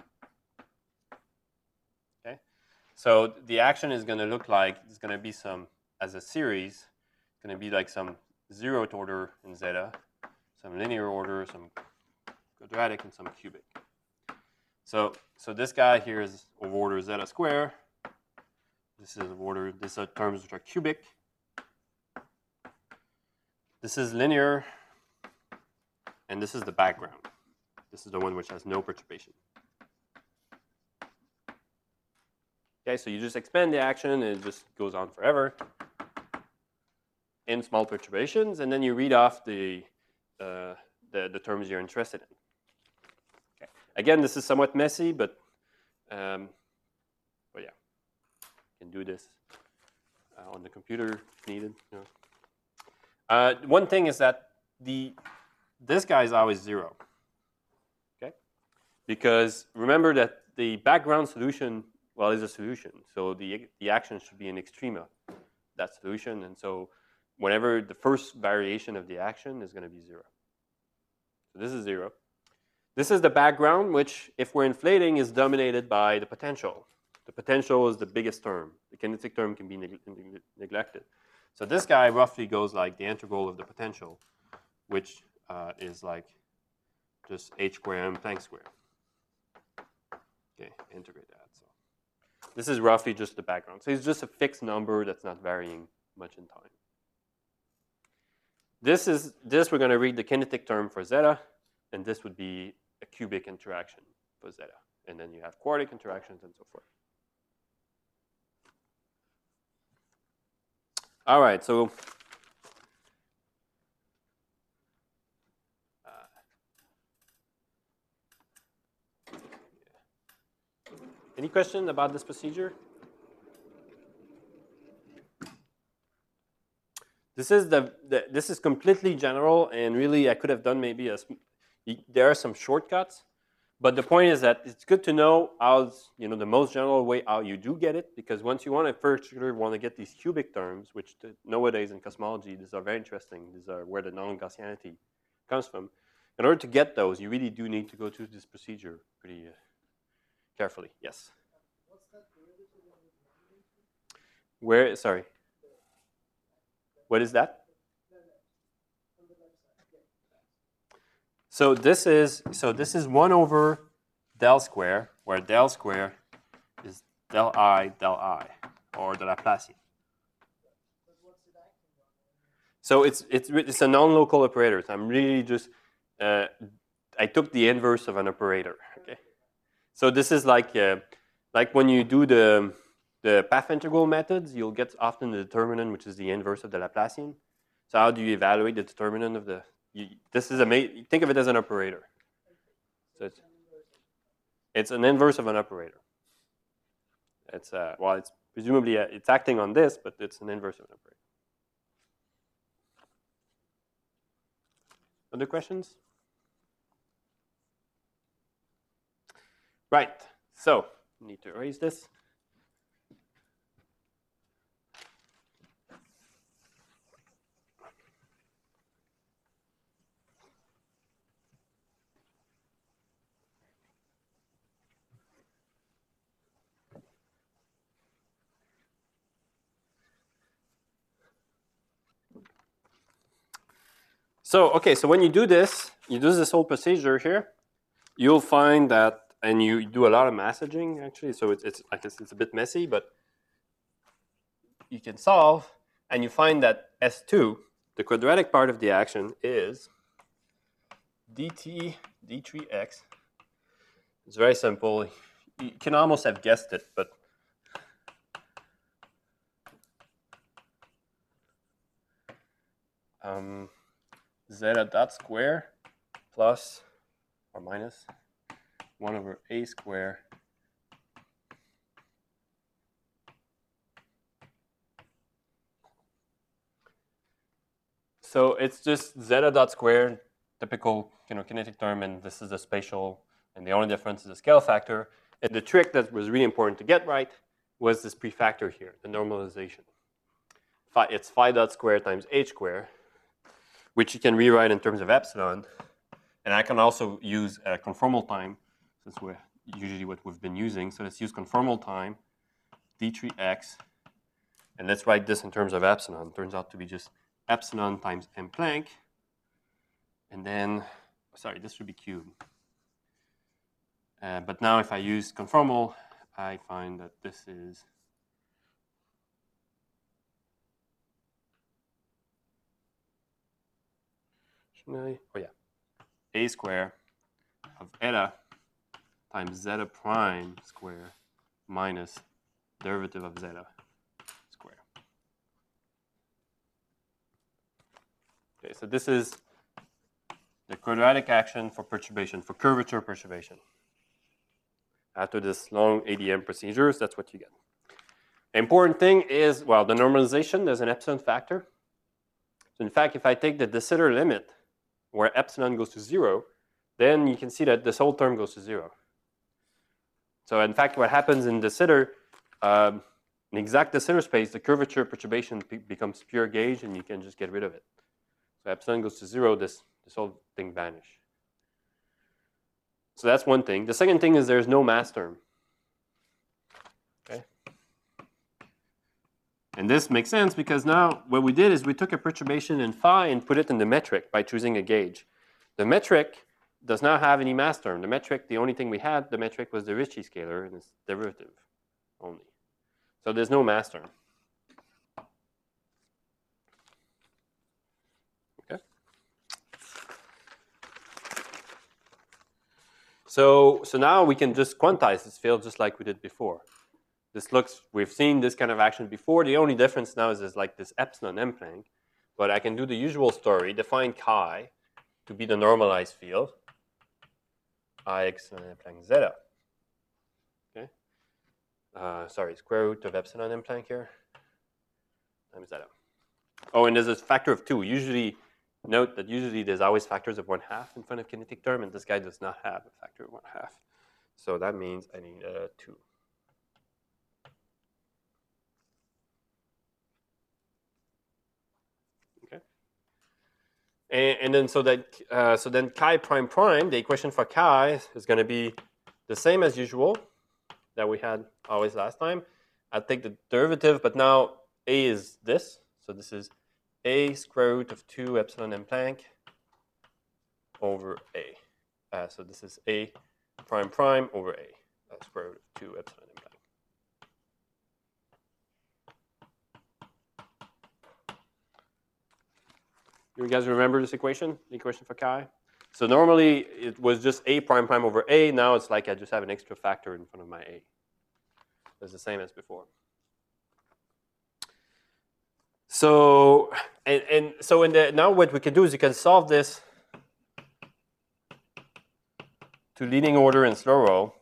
Okay, so the action is going to look like it's going to be some as a series. It's going to be like some zeroth order in zeta, some linear order, some quadratic, and some cubic. So, so this guy here is of order zeta square. This is of order. These are terms which are cubic. This is linear, and this is the background. This is the one which has no perturbation. Okay, so you just expand the action, and it just goes on forever in small perturbations, and then you read off the uh, the, the terms you're interested in. Okay. Again, this is somewhat messy, but um, but yeah, you can do this uh, on the computer if needed. You know. Uh, one thing is that the this guy is always zero. Okay, because remember that the background solution, well, is a solution. So the the action should be an extrema, that solution, and so whenever the first variation of the action is going to be zero. So this is zero. This is the background, which, if we're inflating, is dominated by the potential. The potential is the biggest term. The kinetic term can be neg neg neglected. So this guy roughly goes like the integral of the potential, which uh, is like just h squared m Planck squared. Okay, integrate that. So this is roughly just the background. So it's just a fixed number that's not varying much in time. This is this we're going to read the kinetic term for zeta, and this would be a cubic interaction for zeta, and then you have quartic interactions and so forth. All right, so uh, any question about this procedure? This is the, the this is completely general, and really I could have done maybe a. There are some shortcuts, but the point is that it's good to know how, you know, the most general way how you do get it, because once you want to first want to get these cubic terms, which the, nowadays in cosmology these are very interesting. These are where the non-Gaussianity comes from. In order to get those, you really do need to go through this procedure pretty uh, carefully. Yes. What's that derivative of the Where? Sorry. What is that? So this is so this is one over del square, where del square is del I del I, or the Laplacian. So it's it's it's a non-local operator. So I'm really just uh, I took the inverse of an operator. Okay. So this is like uh, like when you do the the path integral methods, you'll get often the determinant, which is the inverse of the Laplacian. So how do you evaluate the determinant of the? You, this is a think of it as an operator. So it's it's an inverse of an operator. It's uh, well, it's presumably uh, it's acting on this, but it's an inverse of an operator. Other questions? Right. So need to erase this. So, okay, so when you do this, you do this whole procedure here, you'll find that, and you do a lot of messaging actually, so it's, it's, I guess it's a bit messy, but you can solve, and you find that S two, the quadratic part of the action, is dt d three x. It's very simple. You can almost have guessed it, but um, zeta dot square plus or minus one over a square so it's just zeta dot square, typical, you know, kinetic term, and this is a spatial, and the only difference is the scale factor. And the trick that was really important to get right was this prefactor here, the normalization. Phi, it's phi dot square times h square, which you can rewrite in terms of epsilon. And I can also use uh, conformal time, since we're usually what we've been using. So let's use conformal time, d three x, and let's write this in terms of epsilon. It turns out to be just epsilon times m Planck. And then, sorry, this should be cubed. Uh, but now if I use conformal, I find that this is should I, oh yeah, a square of eta times zeta prime square minus derivative of zeta square. Okay, so this is the quadratic action for perturbation, for curvature perturbation. After this long A D M procedures, that's what you get. The important thing is, well, the normalization, there's an epsilon factor. So in fact, if I take the de Sitter limit where epsilon goes to zero, then you can see that this whole term goes to zero. So in fact, what happens in de Sitter, um, in exact de Sitter space, the curvature perturbation becomes pure gauge and you can just get rid of it. So epsilon goes to zero, this, this whole thing vanishes. So that's one thing. The second thing is there's no mass term. Okay. And this makes sense because now what we did is we took a perturbation in phi and put it in the metric by choosing a gauge. The metric does not have any mass term. The metric, the only thing we had, the metric was the Ricci scalar and its derivative only. So there's no mass term. So, so now we can just quantize this field just like we did before. This looks, we've seen this kind of action before. The only difference now is there's like this epsilon m Planck, but I can do the usual story, define chi to be the normalized field, I epsilon m Planck zeta. Okay. Uh, sorry, square root of epsilon m Planck here times zeta. Oh, and there's a factor of two. Usually, note that usually there's always factors of one half in front of kinetic term, and this guy does not have a factor of one half. So that means I need a two. Okay. And, and then so that uh, so then chi prime prime, the equation for chi is going to be the same as usual that we had always last time. I'll take the derivative, but now a is this, so this is a square root of two epsilon m Planck over a. Uh, so this is a prime prime over a, uh, square root of two epsilon m Planck. You guys remember this equation, the equation for chi? So normally it was just a prime prime over a. Now it's like I just have an extra factor in front of my a. It's the same as before. So, and, and so in the, now what we can do is you can solve this to leading order and slow roll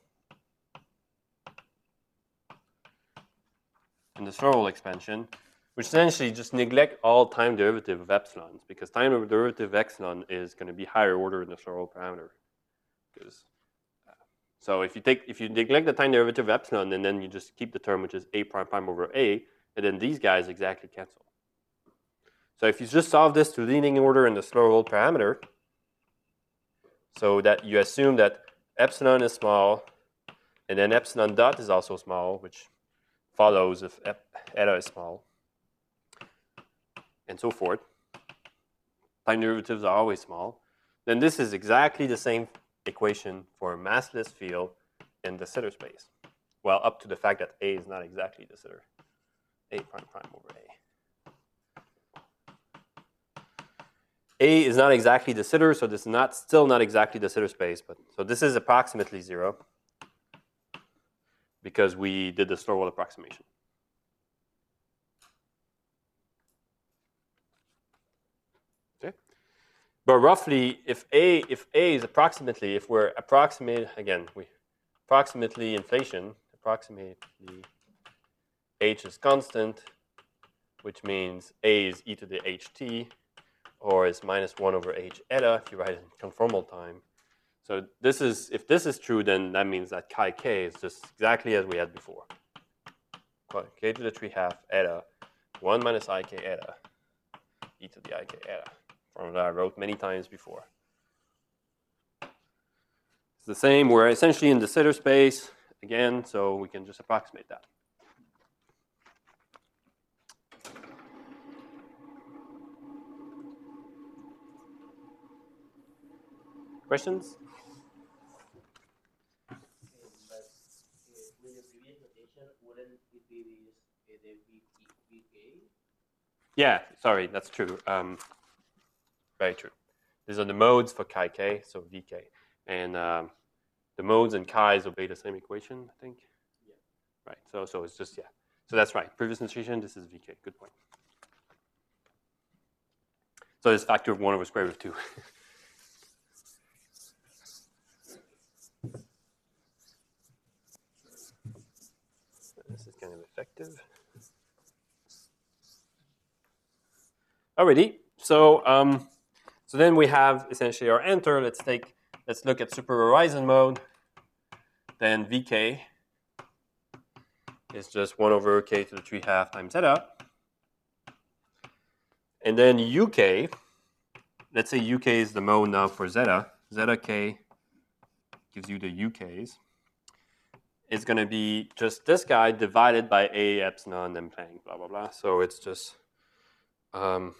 in the slow roll expansion, which essentially just neglect all time derivative of epsilons, because time derivative of epsilon is going to be higher order in the slow roll parameter. Because, uh, so if you take, if you neglect the time derivative of epsilon, and then you just keep the term which is a prime prime over a, and then these guys exactly cancel. So if you just solve this to leading order in the slow roll parameter, so that you assume that epsilon is small, and then epsilon dot is also small, which follows if eta is small, and so forth. Time derivatives are always small. Then this is exactly the same equation for a massless field in the Sitter space. Well, up to the fact that a is not exactly de Sitter. A prime prime over a. A is not exactly de Sitter, so this is not still not exactly de Sitter space, but so this is approximately zero because we did the slow roll approximation. Okay, but roughly, if a if a is approximately, if we're approximate again, we approximately inflation, approximately h is constant, which means a is e to the ht. Or is minus one over h eta if you write it in conformal time. So this is, if this is true, then that means that chi k is just exactly as we had before. well, k to the three half eta, one minus ik eta, e to the ik eta. Formula I wrote many times before. It's the same. We're essentially in the Sitter space again, so we can just approximate that. Questions? But uh, with the previous notation, wouldn't it be this, uh, the V K? Yeah, sorry, that's true. Um, very true. These are the modes for chi k, so V K. And um, the modes and chi's obey the same equation, I think. Yeah. Right, so, so it's just, yeah. So that's right. Previous notation, this is V K. Good point. So this factor of one over square root of two. This is kind of effective. Alrighty, so um, so then we have essentially our answer. Let's take, let's look at super horizon mode. Then V K is just one over k to the three half times zeta. And then U K, let's say U K is the mode now for zeta. Zeta k gives you the U Ks. It's going to be just this guy divided by A epsilon and Planck, blah, blah, blah. So it's just um,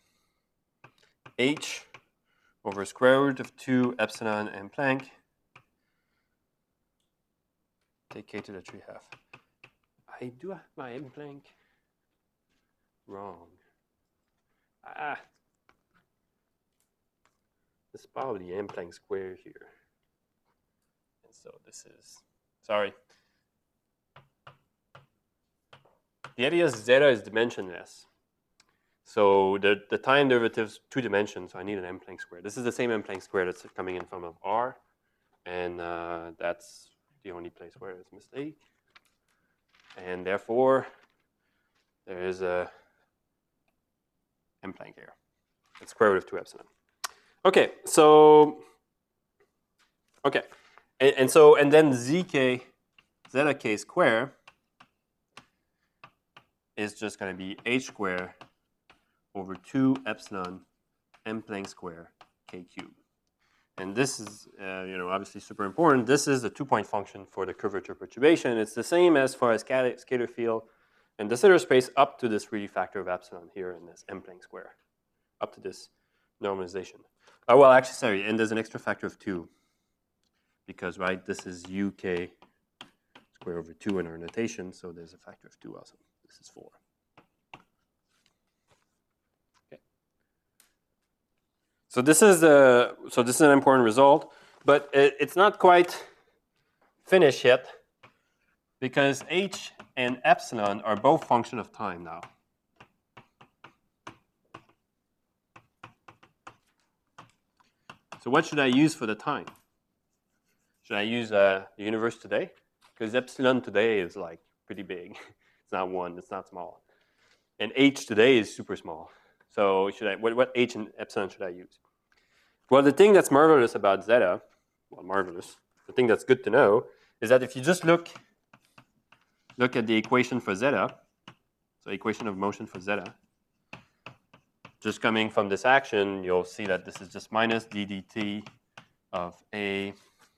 H over square root of two epsilon and Planck. Take k to the three half. I do have my M Planck wrong. Ah. This is probably M Planck square here. And so this is, sorry. The idea is zeta is dimensionless. So the, the time derivative is two dimensions, so I need an M Planck square. This is the same M Planck square that's coming in from of R, and uh, that's the only place where it's a mistake. And therefore, there is a M Planck here. It's square root of two epsilon. Okay, so, okay. And, and so, and then zk, zeta k square is just going to be h square over two epsilon M Planck square k cubed. And this is, uh, you know, obviously super important. This is the two-point function for the curvature perturbation. It's the same as for a scalar, scalar field and the Sitter space up to this really factor of epsilon here in this M Planck square, up to this normalization. Oh, well, actually, sorry, and there's an extra factor of two. Because, right, this is U K square over two in our notation, so there's a factor of two also. This is four. Okay. So this is the so this is an important result, but it, it's not quite finished yet because h and epsilon are both function of time now. So what should I use for the time? Should I use uh, the universe today? Because epsilon today is like pretty big. It's not one, it's not small. And h today is super small. So should I, what, what h and epsilon should I use? Well, the thing that's marvelous about zeta, well, marvelous, the thing that's good to know is that if you just look, look at the equation for zeta, so equation of motion for zeta, just coming from this action, you'll see that this is just minus d dt of a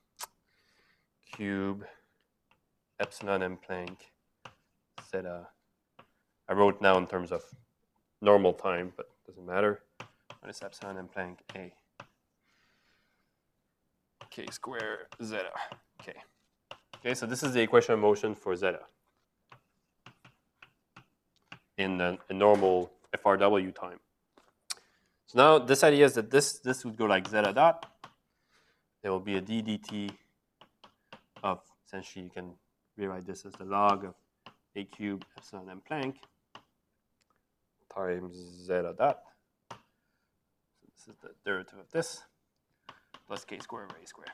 cube epsilon M Planck zeta. I wrote now in terms of normal time, but it doesn't matter. Minus epsilon M Planck a k square zeta. Okay. Okay, so this is the equation of motion for zeta in the in normal F R W time. So now this idea is that this this would go like zeta dot. There will be a d dt of, essentially you can rewrite this as the log of a cubed epsilon M Planck times zeta dot. So this is the derivative of this plus k square over a square.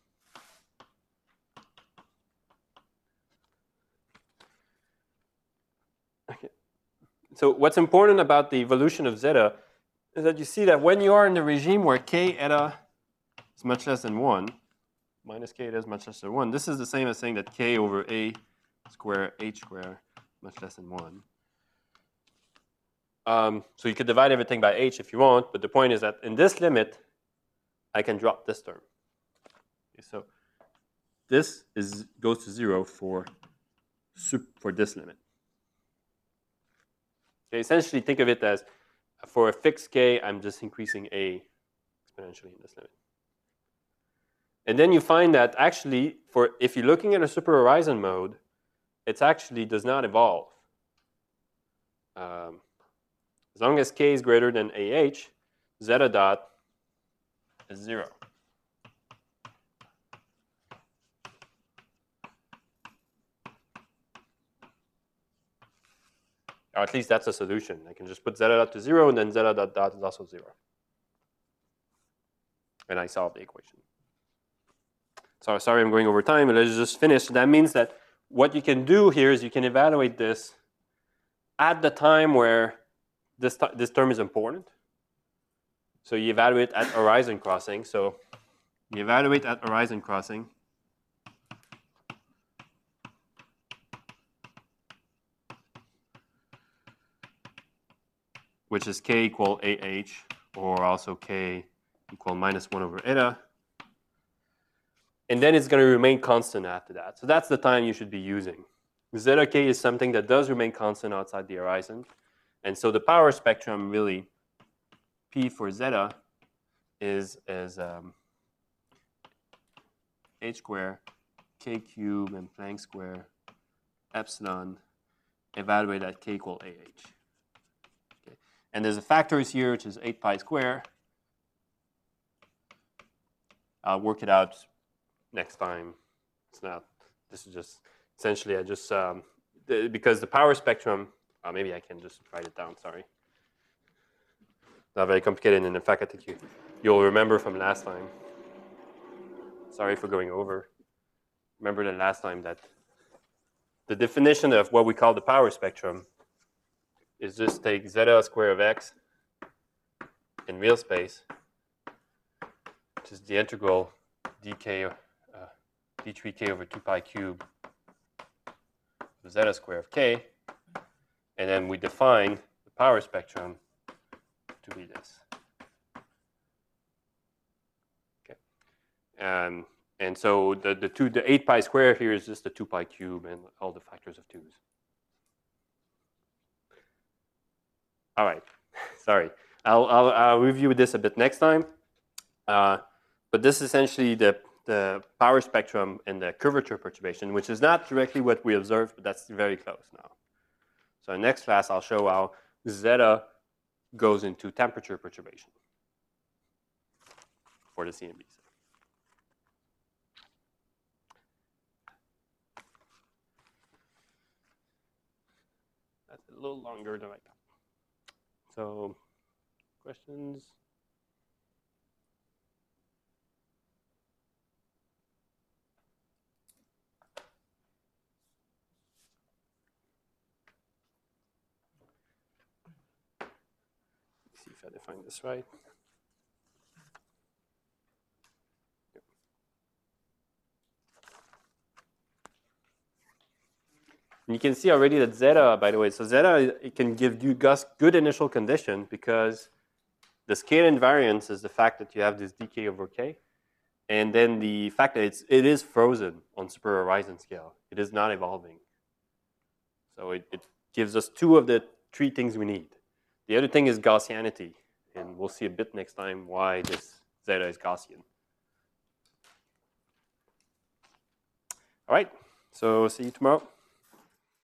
Okay. So what's important about the evolution of zeta is that you see that when you are in the regime where k eta is much less than one, minus k eta is much less than one, this is the same as saying that k over a square h square much less than one. Um, so you could divide everything by h if you want, but the point is that in this limit, I can drop this term. Okay, so this is goes to zero for for this limit. Okay, essentially, think of it as for a fixed k, I'm just increasing a exponentially in this limit. And then you find that actually, for if you're looking at a super horizon mode, it actually does not evolve. Um, as long as k is greater than ah, zeta dot is zero. Or at least that's a solution. I can just put zeta dot to zero, and then zeta dot dot is also zero. And I solve the equation. So sorry I'm going over time, but let's just finish. That means that what you can do here is you can evaluate this at the time where this, this term is important. So you evaluate at horizon crossing. So you evaluate at horizon crossing. Which is k equal ah, or also k equal minus one over eta. And then it's going to remain constant after that. So that's the time you should be using. Zeta k is something that does remain constant outside the horizon. And so the power spectrum really, P for zeta, is, is um, h squared, k cubed, and Planck square, epsilon, evaluated at k equal ah. Okay. And there's a factors here, which is eight pi squared. I'll work it out next time. It's not, this is just, essentially I just, um, the, because the power spectrum, uh, maybe I can just write it down, sorry. Not very complicated, and in fact I think you, you'll remember from last time. Sorry for going over. Remember the last time that the definition of what we call the power spectrum is just take zeta square of x in real space, which is the integral dk, uh, d three k over two pi cubed of zeta square of k, and then we define the power spectrum to be this. Okay, um, and so the the two the eight pi square here is just the two pi cube and all the factors of twos. All right, sorry, I'll I'll, I'll review this a bit next time. Uh, but this is essentially the the power spectrum and the curvature perturbation, which is not directly what we observed, but that's very close now. So in next class, I'll show how zeta goes into temperature perturbation for the C M Bs. That's a little longer than I thought. So, questions? See if I define this right. Yep. And you can see already that zeta, by the way, so zeta, it can give you good initial condition because the scale invariance is the fact that you have this dk over k, and then the fact that it's, it is frozen on super horizon scale. It is not evolving. So it, it gives us two of the three things we need. The other thing is Gaussianity, and we'll see a bit next time why this zeta is Gaussian. All right, so see you tomorrow.